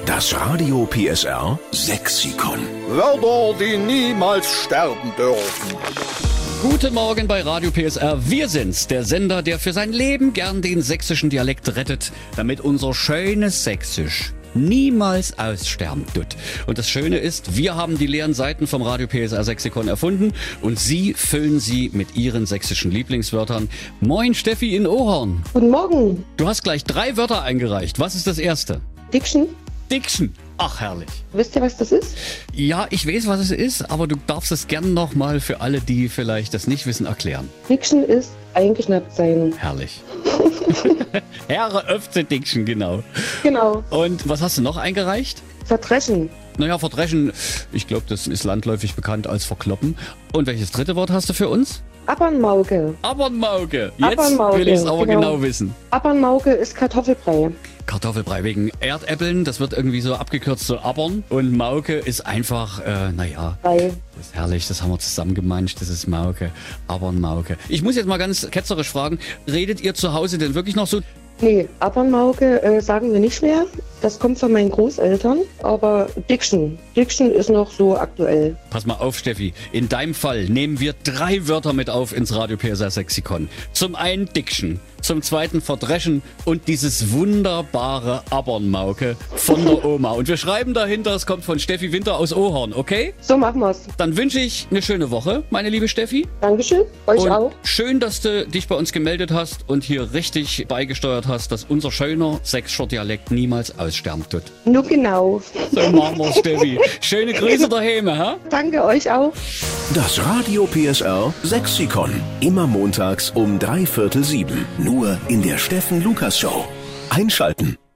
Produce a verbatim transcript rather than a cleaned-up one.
Das Radio P S R Sexikon. Wörter, die niemals sterben dürfen. Guten Morgen bei Radio P S R. Wir sind's, der Sender, der für sein Leben gern den sächsischen Dialekt rettet, damit unser schönes Sächsisch niemals aussterben tut. Und das Schöne ist, wir haben die leeren Seiten vom Radio P S R Sexikon erfunden und Sie füllen sie mit Ihren sächsischen Lieblingswörtern. Moin Steffi in Ohorn. Guten Morgen. Du hast gleich drei Wörter eingereicht. Was ist das erste? Diction. Diction. Ach, herrlich. Wisst ihr, was das ist? Ja, ich weiß, was es ist, aber du darfst es gern nochmal für alle, die vielleicht das nicht wissen, erklären. Diction ist eingeschnappt sein. Herrlich. Herre Öfze Diction, genau. Genau. Und was hast du noch eingereicht? Verdreschen. Naja, verdreschen, ich glaube, das ist landläufig bekannt als verkloppen. Und welches dritte Wort hast du für uns? Abernmauke. Abernmauke. Jetzt Abernmauke, will ich es aber genau. genau wissen. Abernmauke ist Kartoffelbrei. Kartoffelbrei wegen Erdäpfeln, das wird irgendwie so abgekürzt, so Abern. Und Mauke ist einfach, äh, naja, Brei. das ist herrlich, das haben wir zusammengemanscht, das ist Mauke, Abernmauke. Ich muss jetzt mal ganz ketzerisch fragen, redet ihr zu Hause denn wirklich noch so? Nee, Abernmauke äh, sagen wir nicht mehr. Das kommt von meinen Großeltern. Aber Diction. Diction ist noch so aktuell. Pass mal auf, Steffi. In deinem Fall nehmen wir drei Wörter mit auf ins Radio P S R Sexikon. Zum einen Diction, zum zweiten Verdreschen und dieses wunderbare Abernmauke von der Oma. Und wir schreiben dahinter, es kommt von Steffi Winter aus Ohorn, okay? So machen wir's. Dann wünsche ich eine schöne Woche, meine liebe Steffi. Dankeschön. Euch Und auch. schön, dass du dich bei uns gemeldet hast und hier richtig beigesteuert hast, dass unser schöner sächsischer Dialekt niemals aussterben tut. Nur genau. So machen wir's, Steffi. Schöne Grüße daheim, hä? Danke euch auch. Das Radio P S R Sexikon. Immer montags um drei Viertel sieben. Nur in der Steffen Lukas Show. Einschalten.